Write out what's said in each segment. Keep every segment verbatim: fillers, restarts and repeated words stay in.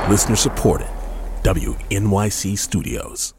Listener supported. W N Y C Studios.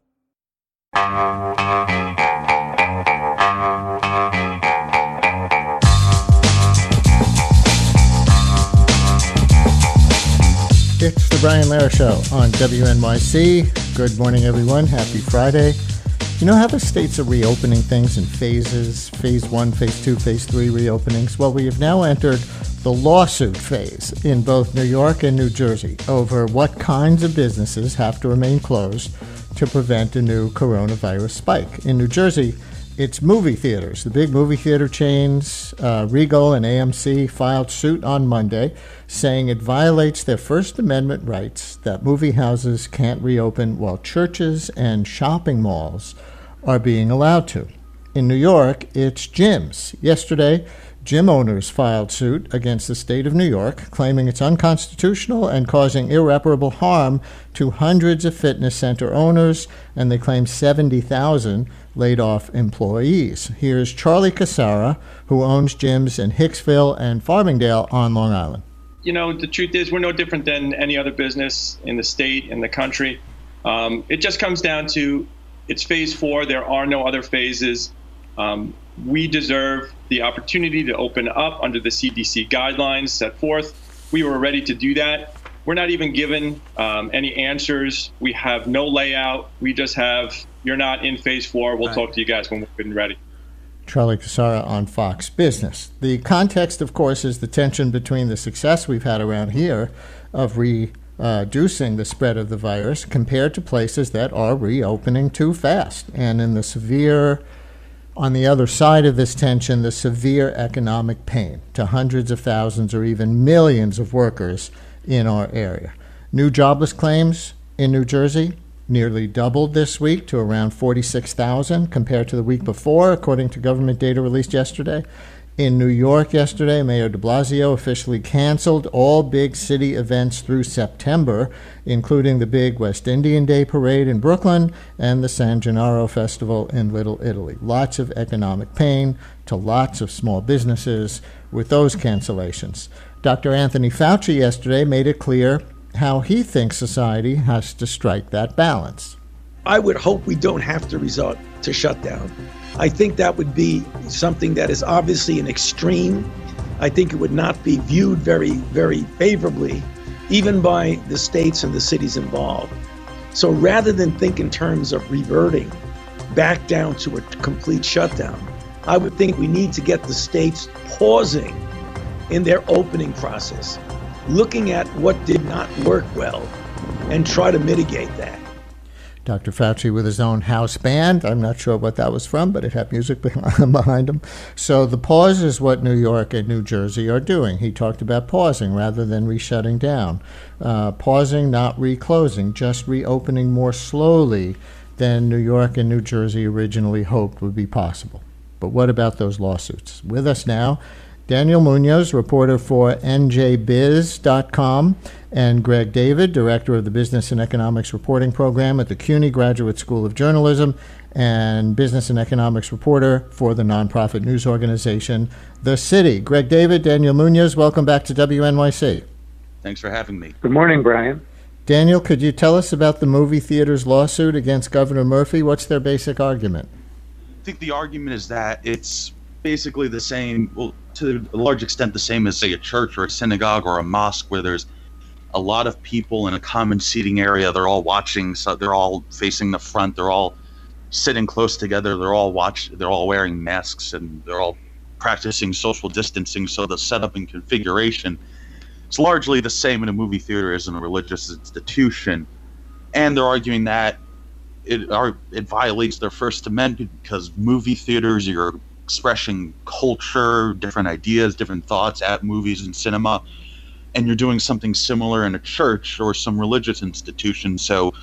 It's the Brian Lehrer Show on W N Y C. Good morning, everyone. Happy Friday. You know how the states are reopening things in phases, phase one, phase two, phase three reopenings? Well, we have now entered the lawsuit phase in both New York and New Jersey over what kinds of businesses have to remain closed to prevent a new coronavirus spike. In New Jersey, it's movie theaters. The big movie theater chains, uh, Regal and A M C, filed suit on Monday saying it violates their First Amendment rights that movie houses can't reopen while churches and shopping malls are being allowed to. In New York, it's gyms. Yesterday, gym owners filed suit against the state of New York, claiming it's unconstitutional and causing irreparable harm to hundreds of fitness center owners, and they claim seventy thousand laid off employees. Here's Charlie Casara, who owns gyms in Hicksville and Farmingdale on Long Island. You know, the truth is we're no different than any other business in the state, in the country. Um, it just comes down to it's phase four. There are no other phases. Um, we deserve the opportunity to open up under the C D C guidelines set forth. We were ready to do that. We're not even given um, any answers. We have no layout. We just have, you're not in phase four. We'll right. talk to you guys when we're good and ready. Charlie Casara on Fox Business. The context, of course, is the tension between the success we've had around here of reducing the spread of the virus compared to places that are reopening too fast. And in the severe, on the other side of this tension, the severe economic pain to hundreds of thousands or even millions of workers in our area. New jobless claims in New Jersey nearly doubled this week to around forty-six thousand compared to the week before, according to government data released yesterday. In New York yesterday, Mayor de Blasio officially canceled all big city events through September, including the big West Indian Day Parade in Brooklyn and the San Gennaro Festival in Little Italy. Lots of economic pain to lots of small businesses with those cancellations. Doctor Anthony Fauci yesterday made it clear how he thinks society has to strike that balance. I would hope we don't have to resort to shutdown. I think that would be something that is obviously an extreme. I think it would not be viewed very, very favorably, even by the states and the cities involved. So rather than think in terms of reverting back down to a complete shutdown, I would think we need to get the states pausing in their opening process, looking at what did not work well and try to mitigate that. Doctor Fauci with his own house band. I'm not sure what that was from, but it had music behind him. So the pause is what New York and New Jersey are doing. He talked about pausing rather than re-shutting down. Uh, pausing, not reclosing, just reopening more slowly than New York and New Jersey originally hoped would be possible. But what about those lawsuits? With us now, Daniel Munoz, reporter for N J biz dot com, and Greg David, director of the Business and Economics Reporting Program at the CUNY Graduate School of Journalism and business and economics reporter for the nonprofit news organization The City. Greg David, Daniel Munoz, welcome back to W N Y C. Thanks for having me. Good morning, Brian. Daniel, could you tell us about the movie theater's lawsuit against Governor Murphy? What's their basic argument? I think the argument is that it's basically the same, well, to a large extent the same as, say, a church or a synagogue or a mosque, where there's a lot of people in a common seating area. They're all watching, so they're all facing the front. They're all sitting close together. They're all watch. They're all wearing masks, and they're all practicing social distancing. So the setup and configuration is largely the same in a movie theater as in a religious institution. And they're arguing that it are it violates their First Amendment because movie theaters, you're expressing culture, different ideas, different thoughts at movies and cinema, and you're doing something similar in a church or some religious institution. So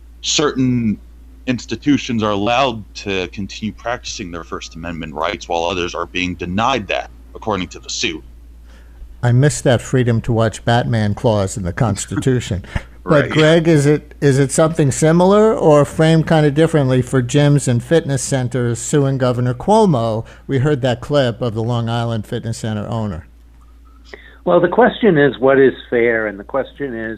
certain institutions are allowed to continue practicing their First Amendment rights while others are being denied that, according to the suit. I missed that freedom to watch Batman clause in the Constitution. But Right. Greg, is it is it something similar or framed kind of differently for gyms and fitness centers suing Governor Cuomo? We heard that clip of the Long Island Fitness Center owner. Well, the question is what is fair, and the question is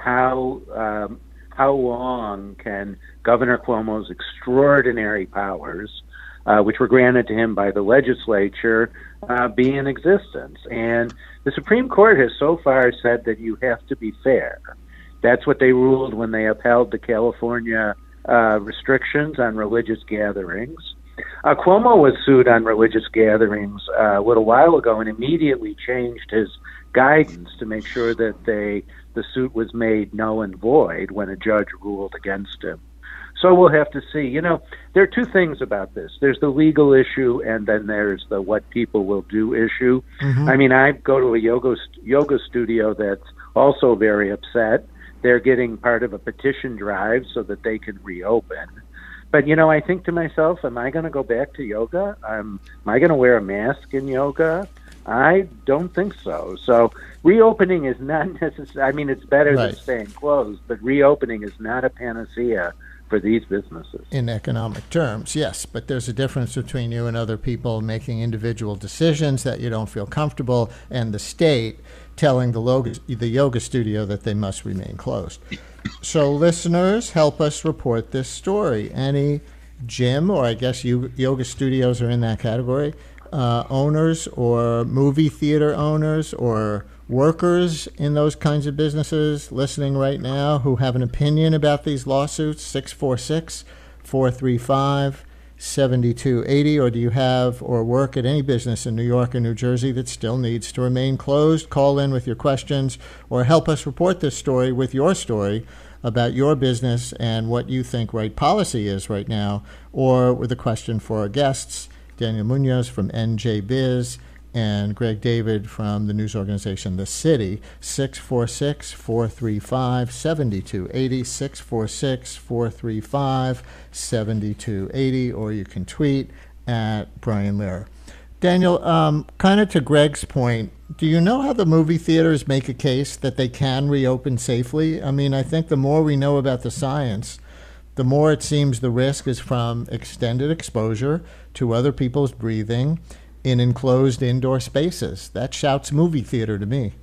how um, how long can Governor Cuomo's extraordinary powers, uh, which were granted to him by the legislature, uh, be in existence? And the Supreme Court has so far said that you have to be fair. That's what they ruled when they upheld the California uh, restrictions on religious gatherings. Uh, Cuomo was sued on religious gatherings uh, a little while ago and immediately changed his guidance to make sure that they the suit was made null and void when a judge ruled against him. So we'll have to see. You know, there are two things about this. There's the legal issue, and then there's the what people will do issue. Mm-hmm. I mean, I go to a yoga yoga studio that's also very upset. They're getting part of a petition drive so that they can reopen. But, you know, I think to myself, am I going to go back to yoga? Um, am I going to wear a mask in yoga? I don't think so. So reopening is not necessary. I mean, it's better right. than staying closed, but reopening is not a panacea for these businesses. In economic terms, yes, but there's a difference between you and other people making individual decisions that you don't feel comfortable and the state telling the, logo, the yoga studio that they must remain closed. So listeners, help us report this story. Any gym, or I guess you, yoga studios are in that category, uh, owners or movie theater owners or workers in those kinds of businesses listening right now who have an opinion about these lawsuits, six four six, four three five, seven two eight zero, or do you have or work at any business in New York or New Jersey that still needs to remain closed? Call in with your questions or help us report this story with your story about your business and what you think right policy is right now, or with a question for our guests, Daniel Munoz from N J Biz and Greg David from the news organization The City. Six four six, four three five, seven two eight zero, six four six, four three five, seven two eight zero, or you can tweet at Brian Lehrer. Daniel, um, kind of to Greg's point, do you know how the movie theaters make a case that they can reopen safely? I mean, I think the more we know about the science, the more it seems the risk is from extended exposure to other people's breathing in enclosed indoor spaces. That shouts movie theater to me.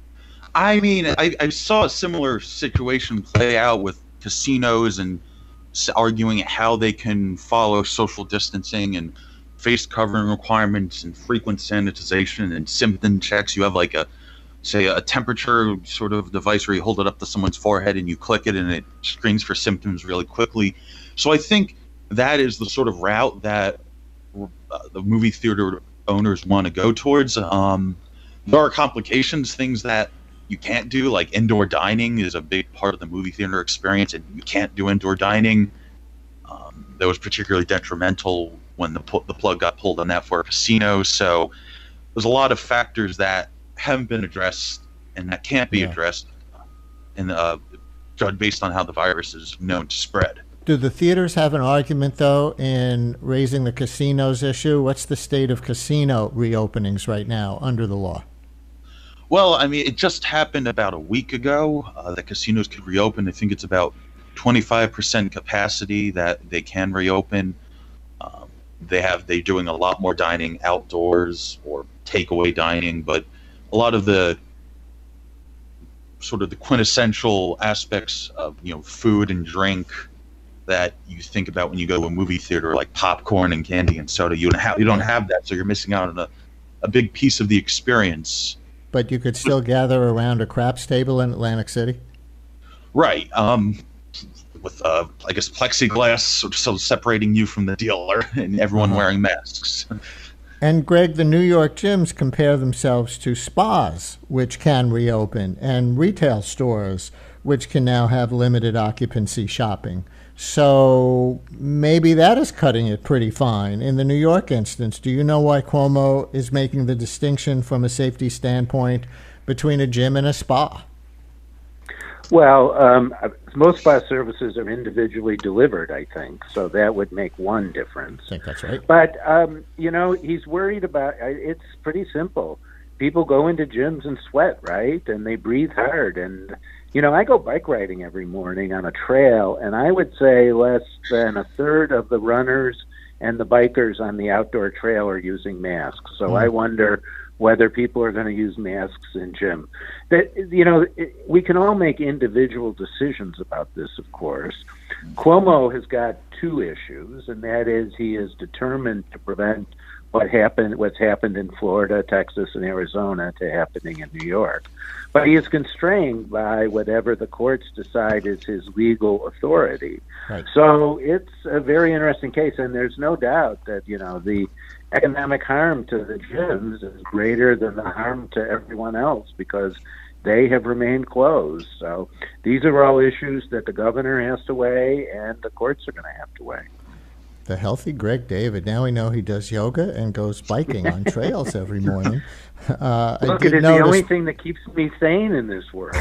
I mean, I, I saw a similar situation play out with casinos and arguing how they can follow social distancing and face covering requirements and frequent sanitization and symptom checks. You have like a, say, a temperature sort of device where you hold it up to someone's forehead and you click it and it screens for symptoms really quickly. So I think that is the sort of route that uh, the movie theater owners want to go towards. Um, there are complications, things that you can't do, like indoor dining is a big part of the movie theater experience, and you can't do indoor dining. Um, that was particularly detrimental when the the plug got pulled on that for a casino. So there's a lot of factors that haven't been addressed and that can't be yeah. addressed, in uh, based on how the virus is known to spread. Do the theaters have an argument, though, in raising the casinos issue? What's the state of casino reopenings right now under the law? Well, I mean, it just happened about a week ago uh, that casinos could reopen. I think it's about twenty-five percent capacity that they can reopen. Um, they have they're doing a lot more dining outdoors or takeaway dining, but a lot of the sort of the quintessential aspects of, you know, food and drink that you think about when you go to a movie theater, like popcorn and candy and soda, you don't have you don't have that, so you're missing out on a, a big piece of the experience. But you could still gather around a craps table in Atlantic City? Right. Um, with, uh, I guess, plexiglass sort of, sort of separating you from the dealer and everyone uh-huh. wearing masks. And, Greg, the New York gyms compare themselves to spas, which can reopen, and retail stores, which can now have limited occupancy shopping. So maybe that is cutting it pretty fine. In the New York instance, do you know why Cuomo is making the distinction from a safety standpoint between a gym and a spa? Well, um, most spa services are individually delivered, I think, so that would make one difference. I think that's right. But, um, you know, he's worried about, it's pretty simple. People go into gyms and sweat, right? And they breathe hard. And, you know, I go bike riding every morning on a trail, and I would say less than a third of the runners and the bikers on the outdoor trail are using masks. So mm. I wonder whether people are going to use masks in gym. That, you know, it, we can all make individual decisions about this, of course. Cuomo has got two issues, and that is he is determined to prevent what happened, what's happened in Florida, Texas, and Arizona to happening in New York. But he is constrained by whatever the courts decide is his legal authority. Right. So it's a very interesting case, and there's no doubt that, you know, the economic harm to the gyms is greater than the harm to everyone else because they have remained closed. So these are all issues that the governor has to weigh and the courts are going to have to weigh. The healthy Greg David. Now we know he does yoga and goes biking on trails every morning. Uh, Look, I it is notice... the only thing that keeps me sane in this world.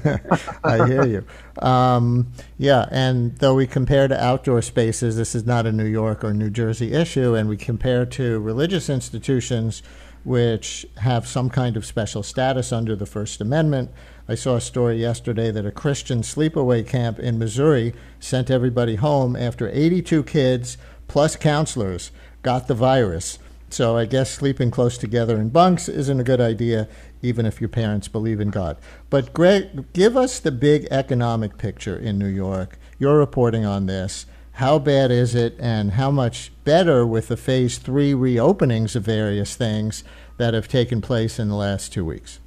I hear you. Um, yeah, and though we compare to outdoor spaces, this is not a New York or New Jersey issue, and we compare to religious institutions which have some kind of special status under the First Amendment. I saw a story yesterday that a Christian sleepaway camp in Missouri sent everybody home after eighty-two kids plus counselors got the virus. So I guess sleeping close together in bunks isn't a good idea, even if your parents believe in God. But Greg, give us the big economic picture in New York. You're reporting on this. How bad is it, and how much better with the phase three reopenings of various things that have taken place in the last two weeks?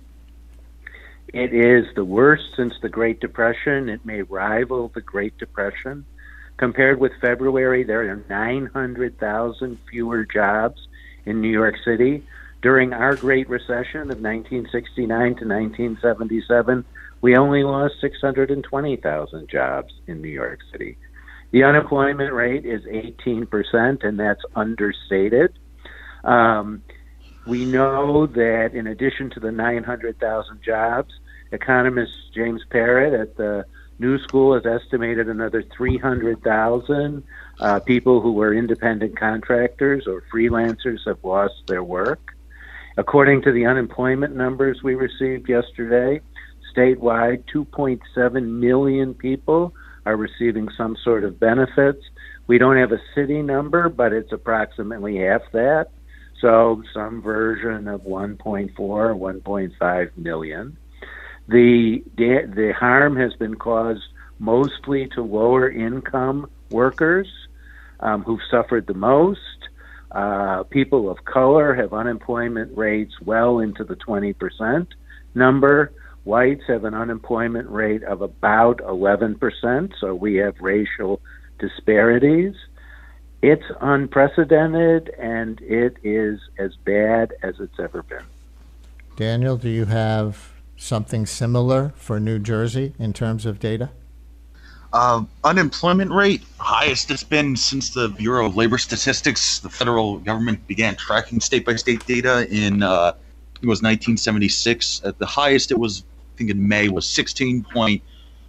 It is the worst since the Great Depression. It may rival the Great Depression. Compared with February, there are nine hundred thousand fewer jobs in New York City. During our Great Recession of nineteen sixty-nine to nineteen seventy-seven, we only lost six hundred twenty thousand jobs in New York City. The unemployment rate is eighteen percent, and that's understated. Um, we know that in addition to the nine hundred thousand jobs, economist James Parrott at the New School has estimated another three hundred thousand uh, people who were independent contractors or freelancers have lost their work. According to the unemployment numbers we received yesterday, statewide, two point seven million people are receiving some sort of benefits. We don't have a city number, but it's approximately half that. So some version of one point four, one point five million. The, the harm has been caused mostly to lower income workers um, who've suffered the most. Uh, people of color have unemployment rates well into the twenty percent number. Whites have an unemployment rate of about eleven percent, so we have racial disparities. It's unprecedented, and it is as bad as it's ever been. Daniel, do you have something similar for New Jersey in terms of data? Uh, unemployment rate, highest it's been since the Bureau of Labor Statistics. The federal government began tracking state-by-state data in, uh, it was nineteen seventy-six. At the highest it was, I think in May, was sixteen point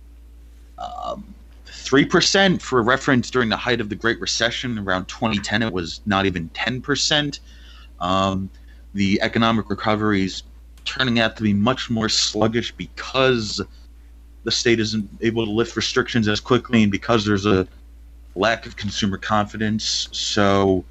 three percent. For reference, during the height of the Great Recession, around twenty ten, it was not even ten percent. Um, the economic recovery is turning out to be much more sluggish because the state isn't able to lift restrictions as quickly and because there's a lack of consumer confidence. So,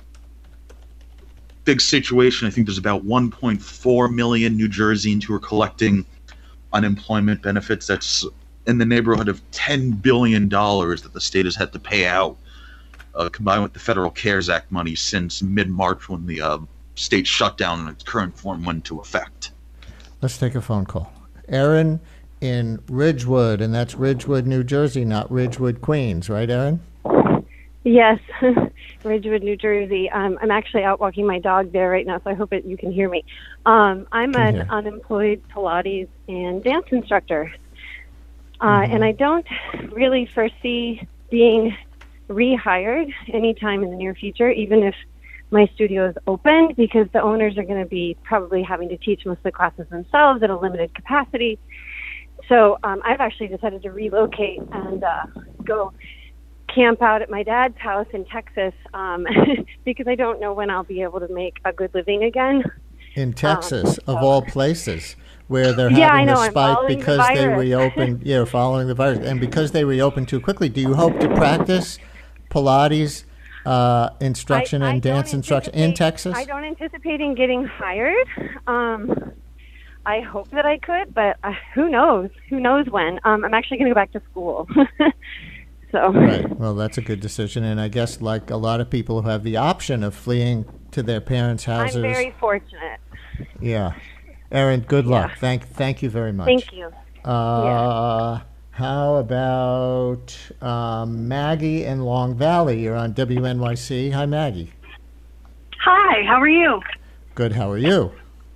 big situation. I think there's about one point four million New Jerseyans who are collecting unemployment benefits. That's in the neighborhood of ten billion dollars that the state has had to pay out, uh, combined with the federal CARES Act money since mid-March when the uh, state shutdown in its current form went into effect. Let's take a phone call. Aaron in Ridgewood, and that's Ridgewood, New Jersey, not Ridgewood, Queens, right, Aaron? Yes, Ridgewood, New Jersey. Um, I'm actually out walking my dog there right now, so I hope it, you can hear me. Um, I'm an hear. unemployed Pilates and dance instructor, uh, Mm-hmm. and I don't really foresee being rehired anytime in the near future, even if my studio is open, because the owners are going to be probably having to teach most of the classes themselves at a limited capacity. So um, I've actually decided to relocate and uh, go camp out at my dad's house in Texas um, because I don't know when I'll be able to make a good living again. In Texas, um, of so. all places, where they're Yeah, having I know, a I'm spike following the because they virus. reopened, yeah, following the virus, and because they reopened too quickly. Do you hope to practice Pilates uh, instruction I, and I dance instruction in Texas? I don't anticipate in getting hired. Um, I hope that I could, but uh, who knows? Who knows when? Um, I'm actually going to go back to school. so. Right. Well, that's a good decision. And I guess like a lot of people who have the option of fleeing to their parents' houses. I'm very fortunate. Yeah. Erin, good luck. Yeah. Thank thank you very much. Thank you. Uh, yeah. How about um, Maggie in Long Valley? You're on W N Y C. Hi, Maggie. Hi, how are you? Good. How are you?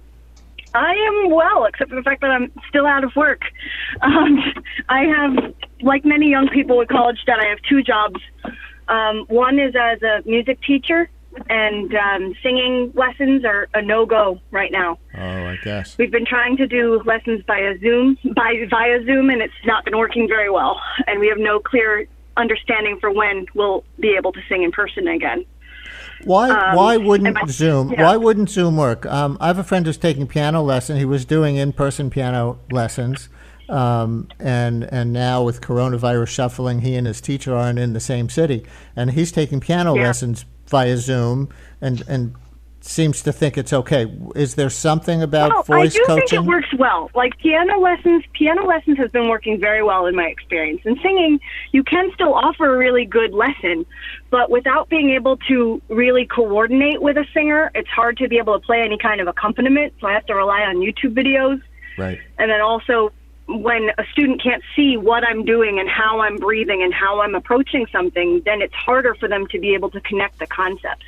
I am well, except for the fact that I'm still out of work. Um, I have, like many young people with college debt, I have two jobs. Um, one is as a music teacher, and um, singing lessons are a no-go right now. Oh, I guess. We've been trying to do lessons via Zoom, by, via Zoom, and it's not been working very well. And we have no clear understanding for when we'll be able to sing in person again. Why Um, why wouldn't my- Zoom yeah. why wouldn't Zoom work? Um, I have a friend who's taking piano lesson. He was doing in-person piano lessons, um, and and now with coronavirus shuffling, he and his teacher aren't in the same city, and he's taking piano Yeah. lessons via Zoom, and and seems to think it's okay. Is there something about Well, voice I do coaching? think it works well. Like piano lessons, piano lessons has been working very well in my experience. And singing, you can still offer a really good lesson, but without being able to really coordinate with a singer, it's hard to be able to play any kind of accompaniment. So I have to rely on YouTube videos. Right. And then also, when a student can't see what I'm doing and how I'm breathing and how I'm approaching something, then it's harder for them to be able to connect the concepts.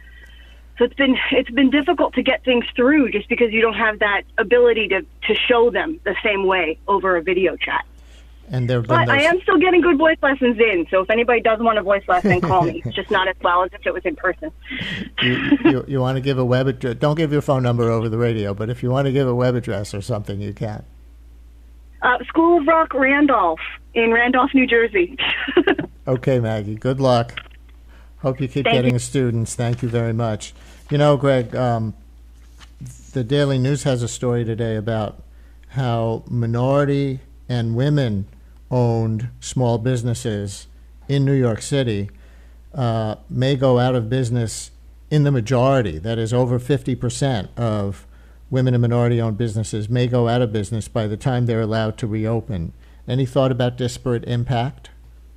So it's been it's been difficult to get things through just because you don't have that ability to, to show them the same way over a video chat. And there have been But I those- am still getting good voice lessons in, so if anybody does want a voice lesson, call me. It's just not as well as if it was in person. you, you, you want to give a web address? Don't give your phone number over the radio, but if you want to give a web address or something, you can. Uh, School of Rock Randolph in Randolph, New Jersey. Okay, Maggie. Good luck. Hope you keep Thank getting you. students. Thank you very much. You know, Greg, um, the Daily News has a story today about how minority and women-owned small businesses in New York City uh, may go out of business in the majority. That is, over fifty percent of women and minority-owned businesses may go out of business by the time they're allowed to reopen. Any thought about disparate impact?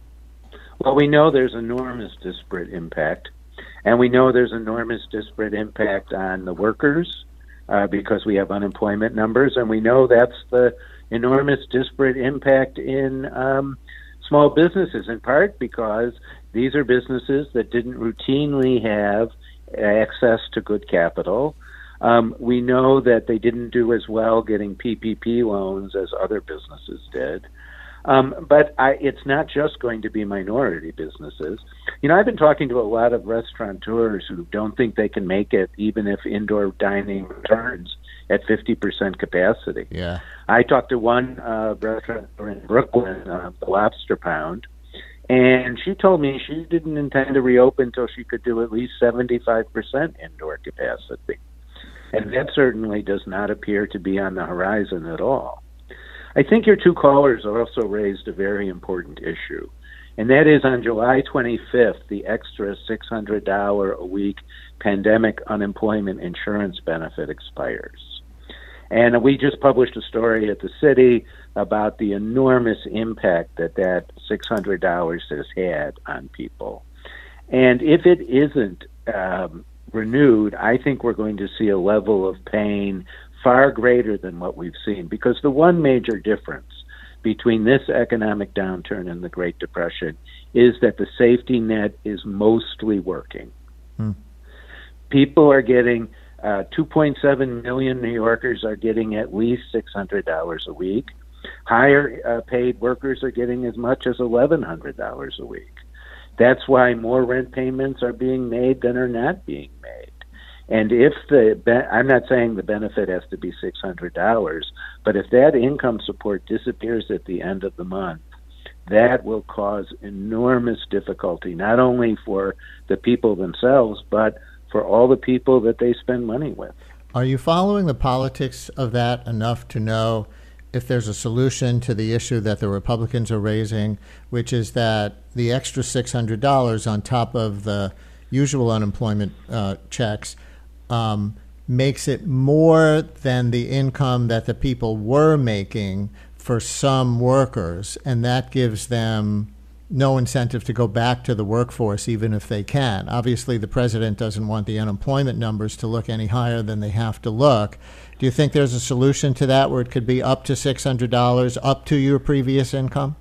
Well, we know there's enormous disparate impact, and we know there's enormous disparate impact on the workers uh, because we have unemployment numbers, and we know that's the enormous disparate impact in um, small businesses, in part because these are businesses that didn't routinely have access to good capital. Um, we know that they didn't do as well getting P P P loans as other businesses did. Um, but I, it's not just going to be minority businesses. You know, I've been talking to a lot of restaurateurs who don't think they can make it even if indoor dining returns at fifty percent capacity. Yeah. I talked to one uh, restaurateur in Brooklyn, uh, the Lobster Pound, and she told me she didn't intend to reopen until she could do at least seventy-five percent indoor capacity. And that certainly does not appear to be on the horizon at all. I think your two callers also raised a very important issue, and that is on July twenty-fifth, the extra six hundred dollars a week pandemic unemployment insurance benefit expires. And we just published a story at the city about the enormous impact that that six hundred dollars has had on people. And if it isn't um, renewed, I think we're going to see a level of pain far greater than what we've seen, because the one major difference between this economic downturn and the Great Depression is that the safety net is mostly working. Hmm. People are getting, uh, two point seven million New Yorkers are getting at least six hundred dollars a week. Higher uh, paid workers are getting as much as eleven hundred dollars a week. That's why more rent payments are being made than are not being made. And if the, I'm not saying the benefit has to be six hundred dollars, but if that income support disappears at the end of the month, that will cause enormous difficulty, not only for the people themselves, but for all the people that they spend money with. Are you following the politics of that enough to know if there's a solution to the issue that the Republicans are raising, which is that the extra six hundred dollars on top of the usual unemployment uh, checks, um, makes it more than the income that the people were making for some workers, and that gives them no incentive to go back to the workforce, even if they can. Obviously, the president doesn't want the unemployment numbers to look any higher than they have to look. Do you think there's a solution to that where it could be up to six hundred dollars, up to your previous income?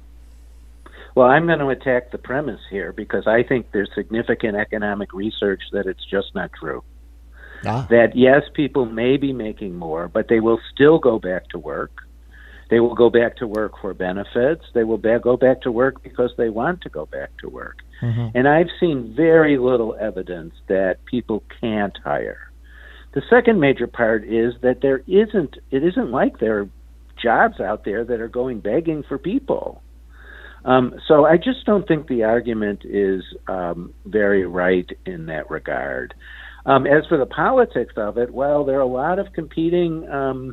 Well, I'm going to attack the premise here because I think there's significant economic research that it's just not true. Ah. That, yes, people may be making more, but they will still go back to work. They will go back to work for benefits. They will ba- go back to work because they want to go back to work. Mm-hmm. And I've seen very little evidence that people can't hire. The second major part is that there isn't, it isn't like there are jobs out there that are going begging for people. Um, so I just don't think the argument is um, very right in that regard. Um, as for the politics of it, well, there are a lot of competing um,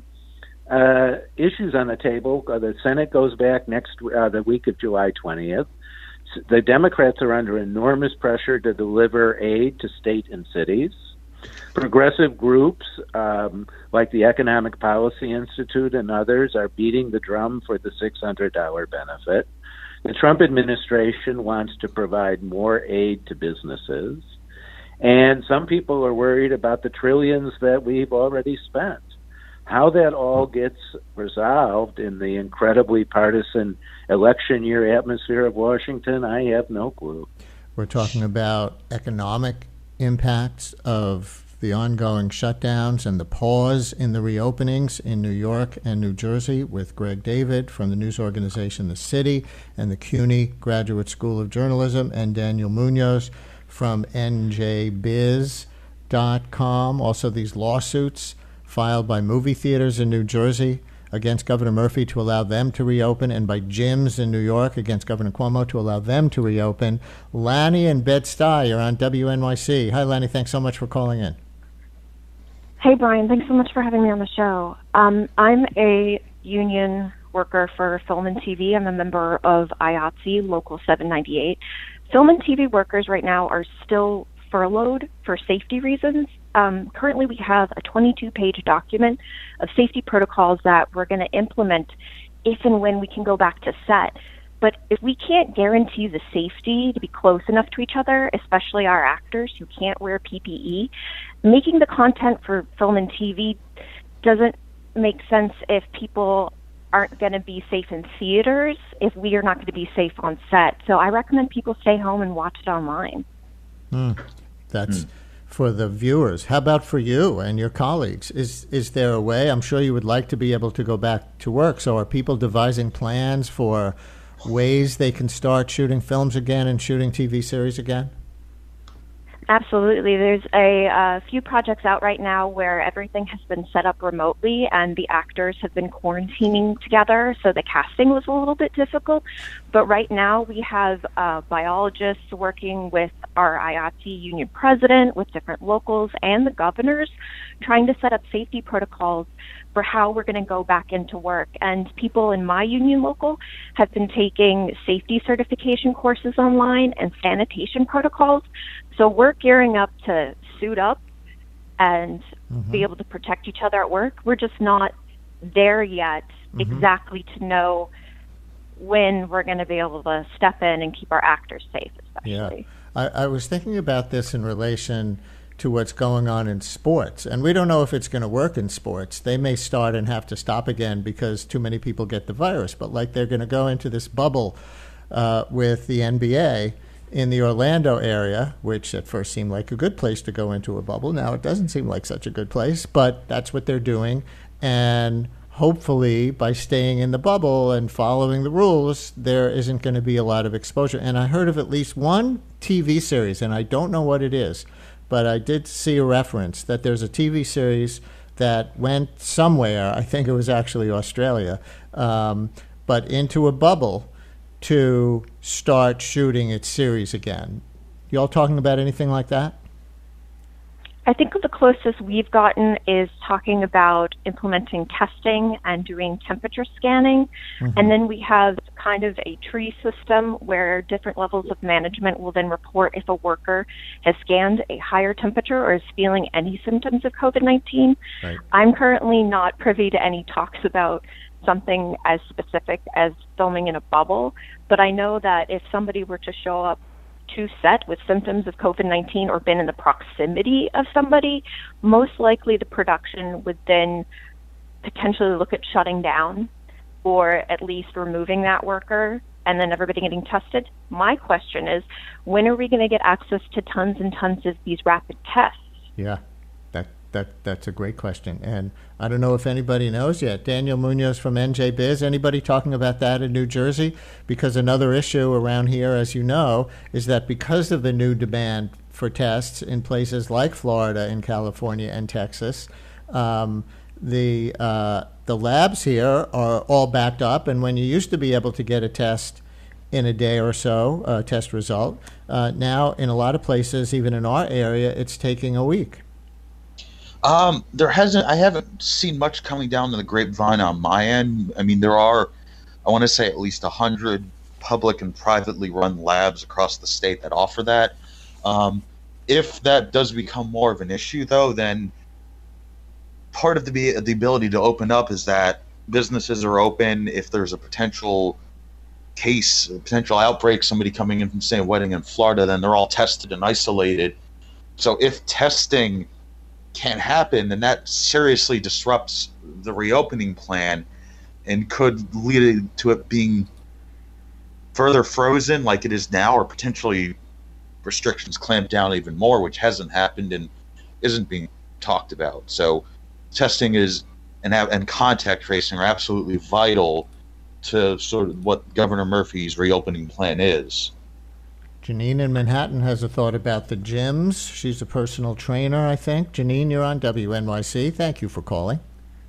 uh, issues on the table. Uh, the Senate goes back next uh, the week of July twentieth. The Democrats are under enormous pressure to deliver aid to state and cities. Progressive groups um, like the Economic Policy Institute and others are beating the drum for the six hundred dollars benefit. The Trump administration wants to provide more aid to businesses. And some people are worried about the trillions that we've already spent. How that all gets resolved in the incredibly partisan election year atmosphere of Washington, I have no clue. We're talking about economic impacts of the ongoing shutdowns and the pause in the reopenings in New York and New Jersey with Greg David from the news organization The City and the CUNY Graduate School of Journalism, and Daniel Munoz from N J biz dot com. Also, these lawsuits filed by movie theaters in New Jersey against Governor Murphy to allow them to reopen, and by gyms in New York against Governor Cuomo to allow them to reopen. Lanny and Bed-Stuy, you're on W N Y C. Hi, Lanny. Thanks so much for calling in. Hey, Brian. Thanks so much for having me on the show. Um, I'm a union worker for Film and T V. I'm a member of I O T S I, Local seven ninety-eight. Film and T V workers right now are still furloughed for safety reasons. Um, currently, we have a twenty-two page document of safety protocols that we're going to implement if and when we can go back to set. But if we can't guarantee the safety to be close enough to each other, especially our actors who can't wear P P E, making the content for film and T V doesn't make sense if people aren't going to be safe in theaters, if we are not going to be safe on set. So I recommend people stay home and watch it online. Mm, that's mm. for the viewers. How about for you and your colleagues? Is is there a way? I'm sure you would like to be able to go back to work. So are people devising plans for ways they can start shooting films again and shooting T V series again? Absolutely. There's a uh, few projects out right now where everything has been set up remotely and the actors have been quarantining together, so the casting was a little bit difficult. But right now we have uh, biologists working with our I O T S I union president, with different locals and the governors, trying to set up safety protocols for how we're going to go back into work. And people in my union local have been taking safety certification courses online and sanitation protocols. So we're gearing up to suit up and mm-hmm. be able to protect each other at work. We're just not there yet mm-hmm. exactly to know when we're going to be able to step in and keep our actors safe, especially. Yeah. I, I was thinking about this in relation to what's going on in sports. And we don't know if it's going to work in sports. They may start and have to stop again because too many people get the virus. But like they're going to go into this bubble uh, with the N B A in the Orlando area, which at first seemed like a good place to go into a bubble. Now it doesn't seem like such a good place, but that's what they're doing. And hopefully by staying in the bubble and following the rules, there isn't going to be a lot of exposure. And I heard of at least one T V series, and I don't know what it is, but I did see a reference that there's a T V series that went somewhere, I think it was actually Australia, um, but into a bubble to start shooting its series again. Y'all talking about anything like that? I think the closest we've gotten is talking about implementing testing and doing temperature scanning. Mm-hmm. And then we have kind of a tree system where different levels of management will then report if a worker has scanned a higher temperature or is feeling any symptoms of COVID nineteen. Right. I'm currently not privy to any talks about something as specific as filming in a bubble, but I know that if somebody were to show up to set with symptoms of COVID nineteen or been in the proximity of somebody, most likely the production would then potentially look at shutting down or at least removing that worker and then everybody getting tested. My question is, when are we going to get access to tons and tons of these rapid tests? Yeah, that that that's a great question. And I don't know if anybody knows yet. Daniel Munoz from N J Biz, anybody talking about that in New Jersey? Because another issue around here, as you know, is that because of the new demand for tests in places like Florida and California and Texas, um, the uh, the labs here are all backed up. And when you used to be able to get a test in a day or so, a test result, uh, now in a lot of places, even in our area, it's taking a week. Um, there hasn't, I haven't seen much coming down to the grapevine on my end. I mean, there are, I want to say at least a hundred public and privately run labs across the state that offer that. Um, if that does become more of an issue though, then part of the, the ability to open up is that businesses are open. If there's a potential case, a potential outbreak, somebody coming in from say a wedding in Florida, then they're all tested and isolated. So if testing can't happen, then that seriously disrupts the reopening plan and could lead to it being further frozen like it is now, or potentially restrictions clamped down even more, which hasn't happened and isn't being talked about. So testing is and, and contact tracing are absolutely vital to sort of what Governor Murphy's reopening plan is. Janine in Manhattan has a thought about the gyms. She's a personal trainer, I think. Janine, you're on W N Y C. Thank you for calling.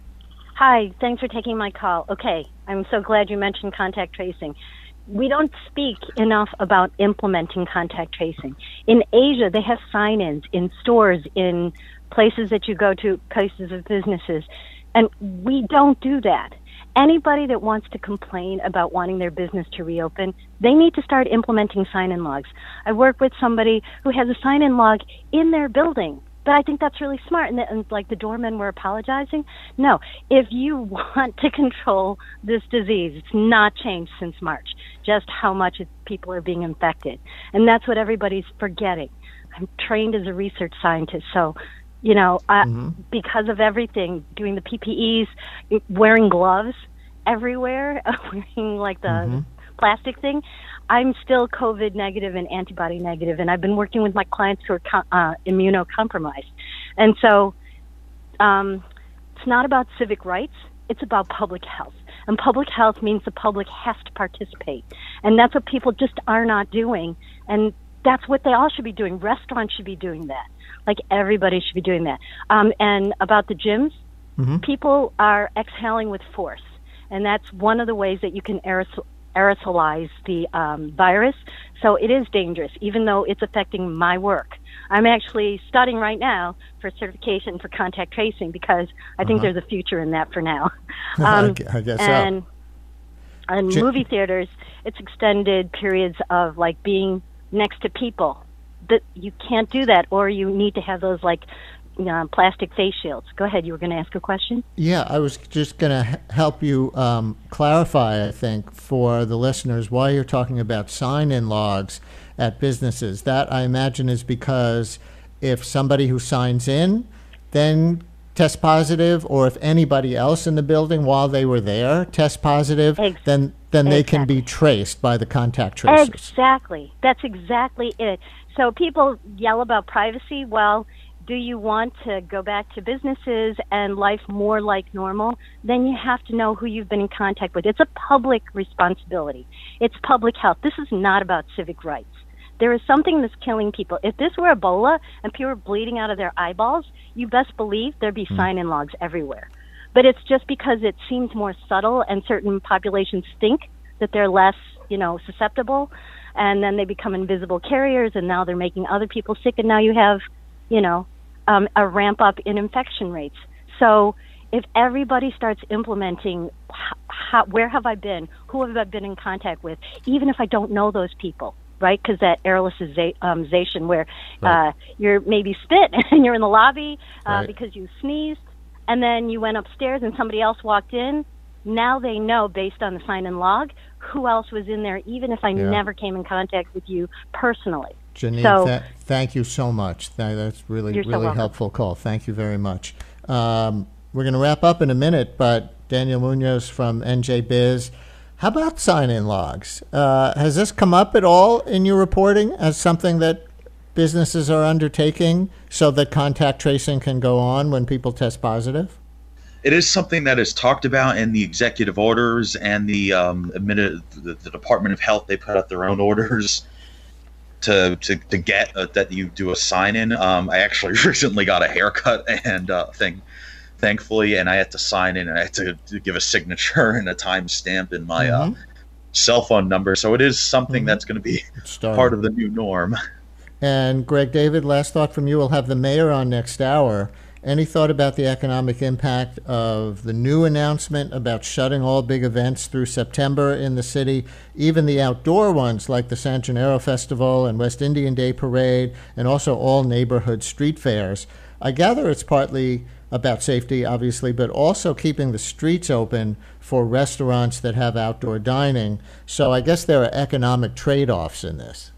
Hi, thanks for taking my call. Okay, I'm so glad you mentioned contact tracing. We don't speak enough about implementing contact tracing. In Asia, they have sign-ins in stores, in places that you go to, places of businesses, and we don't do that. Anybody that wants to complain about wanting their business to reopen, they need to start implementing sign-in logs. I work with somebody who has a sign-in log in their building, but I think that's really smart. And, the, and like the doormen were apologizing. No, if you want to control this disease, it's not changed since March, just how much it, people are being infected. And that's what everybody's forgetting. I'm trained as a research scientist, so you know, uh, mm-hmm. because of everything, doing the P P Es, wearing gloves everywhere, wearing like the mm-hmm. plastic thing, I'm still COVID negative and antibody negative, and I've been working with my clients who are uh, immunocompromised. And so um, it's not about civic rights, it's about public health. And public health means the public has to participate. And that's what people just are not doing. And that's what they all should be doing. Restaurants should be doing that. Like everybody should be doing that. Um, and about the gyms, mm-hmm. people are exhaling with force. And that's one of the ways that you can aerosol, aerosolize the um, virus. So it is dangerous, even though it's affecting my work. I'm actually studying right now for certification for contact tracing because I think uh-huh. there's a future in that for now. Um, I guess and, so. And Ch- movie theaters, it's extended periods of like being next to people. That you can't do that, or you need to have those like you know, plastic face shields. Go ahead. You were going to ask a question? Yeah, I was just going to h- help you um, clarify, I think, for the listeners, why you're talking about sign-in logs at businesses. That, I imagine, is because if somebody who signs in then tests positive, or if anybody else in the building while they were there tests positive, Ex- then then they exactly. can be traced by the contact tracers. Exactly. That's exactly it. So people yell about privacy. Well, do you want to go back to businesses and life more like normal? Then you have to know who you've been in contact with. It's a public responsibility. It's public health. This is not about civic rights. There is something that's killing people. If this were Ebola and people were bleeding out of their eyeballs, you best believe there'd be mm. sign-in logs everywhere. But it's just because it seems more subtle and certain populations think that they're less, you know, susceptible, and then they become invisible carriers, and now they're making other people sick, and now you have, you know, um, a ramp up in infection rates. So if everybody starts implementing how, where have I been, who have I been in contact with, even if I don't know those people, right? Because that aerosolization where right. uh, you're maybe spit and you're in the lobby uh, right. because you sneezed, and then you went upstairs and somebody else walked in. Now they know, based on the sign-in log, who else was in there, even if I yeah. never came in contact with you personally. Janine, so, th- thank you so much. That's really, really so helpful call. Thank you very much. Um, we're going to wrap up in a minute, but Daniel Munoz from N J Biz, how about sign-in logs? Uh, has this come up at all in your reporting as something that businesses are undertaking so that contact tracing can go on when people test positive? It is something that is talked about in the executive orders and the um, admitted, the, the Department of Health. They put out their own orders to to, to get uh, that you do a sign-in. Um, I actually recently got a haircut and uh, thing, thankfully, and I had to sign in and I had to, to give a signature and a time stamp in my mm-hmm. uh, cell phone number. So it is something mm-hmm. that's going to be part of the new norm. And Greg David, last thought from you. We'll have the mayor on next hour. Any thought about the economic impact of the new announcement about shutting all big events through September in the city, even the outdoor ones like the San Gennaro Festival and West Indian Day Parade, and also all neighborhood street fairs? I gather it's partly about safety, obviously, but also keeping the streets open for restaurants that have outdoor dining. So I guess there are economic trade-offs in this.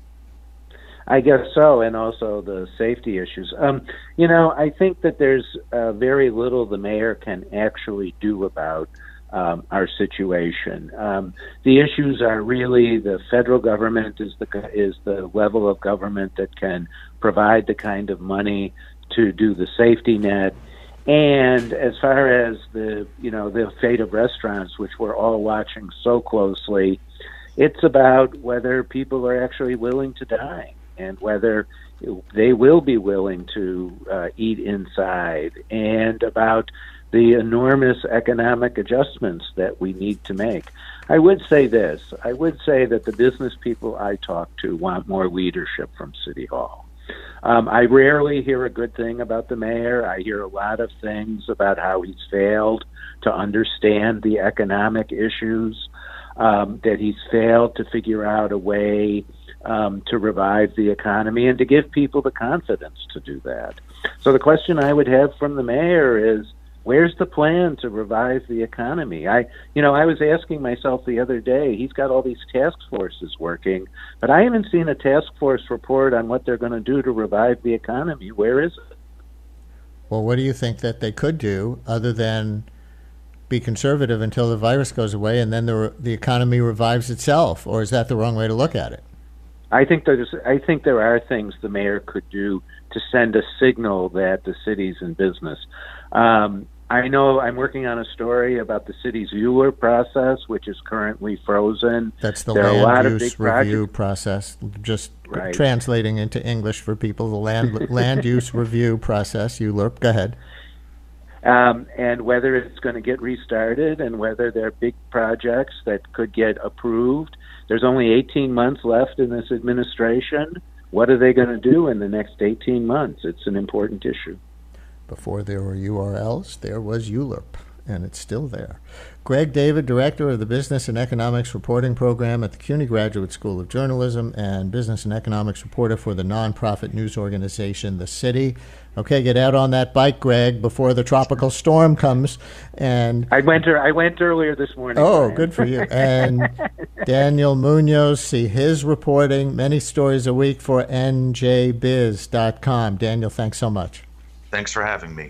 I guess so, and also the safety issues. Um, you know, I think that there's uh, very little the mayor can actually do about um, our situation. Um, the issues are really the federal government is the is the level of government that can provide the kind of money to do the safety net. And as far as the you know the fate of restaurants, which we're all watching so closely, it's about whether people are actually willing to dine, and whether they will be willing to uh, eat inside, and about the enormous economic adjustments that we need to make. I would say this. I would say that the business people I talk to want more leadership from City Hall. Um, I rarely hear a good thing about the mayor. I hear a lot of things about how he's failed to understand the economic issues, um, that he's failed to figure out a way Um, to revive the economy and to give people the confidence to do that. So the question I would have from the mayor is, where's the plan to revive the economy? I, you know, I was asking myself the other day, he's got all these task forces working, but I haven't seen a task force report on what they're going to do to revive the economy. Where is it? Well, what do you think that they could do other than be conservative until the virus goes away and then the the economy revives itself? Or is that the wrong way to look at it? I think there's. I think there are things the mayor could do to send a signal that the city's in business. Um, I know I'm working on a story about the city's U L U R P process, which is currently frozen. That's the there land are a lot use of big review projects. process. Just right. translating into English for people, the land land use review process, U L U R P. Go ahead. Um, and whether it's going to get restarted, and whether there are big projects that could get approved. There's only eighteen months left in this administration. What are they going to do in the next eighteen months? It's an important issue. Before there were U R Ls, there was U L U R P, and it's still there. Greg David, Director of the Business and Economics Reporting Program at the CUNY Graduate School of Journalism and Business and Economics Reporter for the nonprofit news organization The City. Okay, get out on that bike, Greg, before the tropical storm comes. And I went. I went earlier this morning. Oh, Brian. good for you. And Daniel Munoz, see his reporting, many stories a week for N J biz dot com. Daniel, thanks so much. Thanks for having me.